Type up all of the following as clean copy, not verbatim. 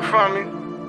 for me.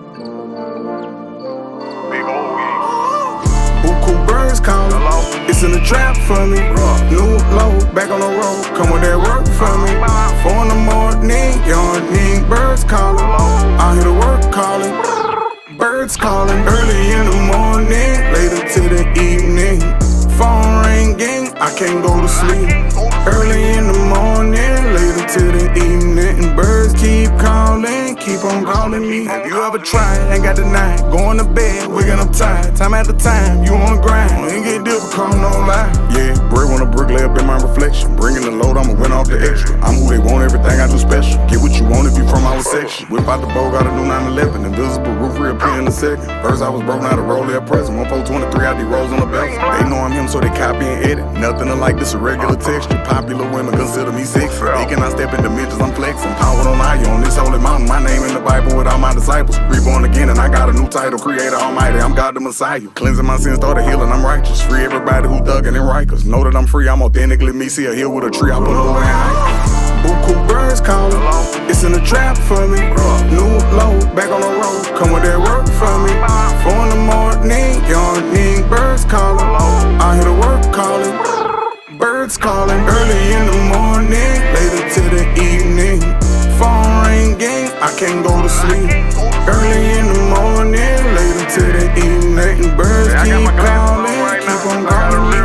Big old weed. Buku birds calling. Hello? It's in the trap for me. New low, back on the road. Come with that work for me. 4 in the morning, yawning. Birds calling. I hear the work calling. Birds calling. Early in the morning, later to the evening. Phone ringing, I can't go to sleep. Early in the morning, later to the evening. Birds keep calling, keep on calling me. Have you ever tried? Ain't got the night. Going to bed, waking up tired. Time after time, you on the grind. Ain't get difficult, no lie. Yeah, brick on a brick, lay up in my reflection. Bringing the load, I'ma win off the extra. I'm who they want, everything I do special. Get what you want if you from our section. Whip out the bow, got a new 911. Invisible roof reappear in a second. First I was broke, now the roll there present. 1.423 out these rolls on the belt. They know I'm him, so they copy and edit. Nothing alike, this a regular texture. Popular women consider me sexy. They cannot step in dimensions, I'm flexing. Power on high on this holy mountain. My name in the Bible with all my disciples. Reborn again and I got a new title. Creator Almighty, I'm God the Messiah. Cleansing my sins, started healing, I'm righteous. Free everybody who thuggin' and Rikers. Know that I'm free, I'm authentically me. See a hill with a tree, I put over and hike. Buku birds calling. It's in the trap for me. New low, back on the road. Come with that work for me. 4 in the morning, yawning. Birds calling. I hear the work calling. Birds calling. Early in the morning, later to the evening. Phone ringing, I can't go to sleep. Early in the morning, later to the evening. Birds keep calling, keep on calling me.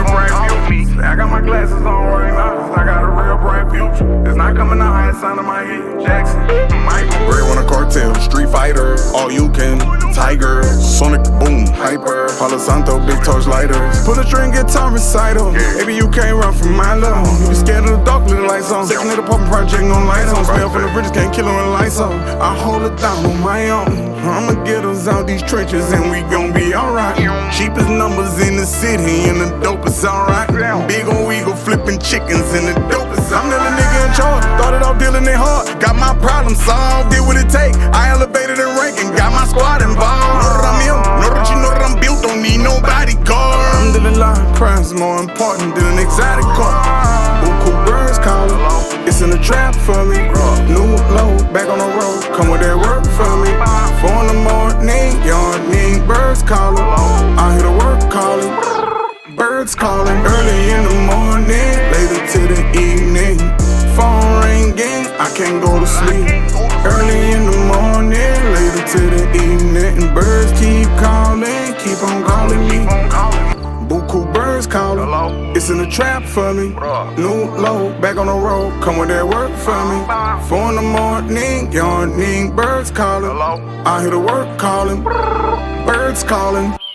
I got my glasses on right now, I got a real bright future. It's not coming out high, it's sound of my head. Jackson, Michael. Ray on a cartel, street fighter, all you can, tiger, sonic boom, hyper, Palo Santo, big torch lighters. Put a string guitar recital, maybe you can't run from my love. You be scared of the dark, little lights on. Second of the poppin' project, no lights on. Smell from the bridges, can't kill her when lights on. I hold it down on my own. I'ma get us out these trenches and we gon' be alright. Cheapest numbers in the city and the dope is alright. Big ol' eagle flipping chickens and the dope is I'm the nigga in charge. Started off dealing it hard. Got my problem solved. Did what it take. I elevated in ranking. Got my squad involved. Know that I'm him. Know that you know that I'm built. Don't need no bodyguard. Alhamdulillah, crime's more important than an exotic car. Buku birds calling. It's in the trap for me. New low, back on the road. Come with that work for me. 4 in the morning, yawning. Birds calling. I hear the work calling. Birds calling. Early in the morning, later to the evening. Phone ringing, I can't go to sleep. Early in the morning, later to the evening. Birds keep calling, keep on calling me. Buku birds calling. It's in the trap for me. New low, back on the road. Come with that work for me. 4 in the morning, yawning. Birds calling. I hear the work calling. Birds calling.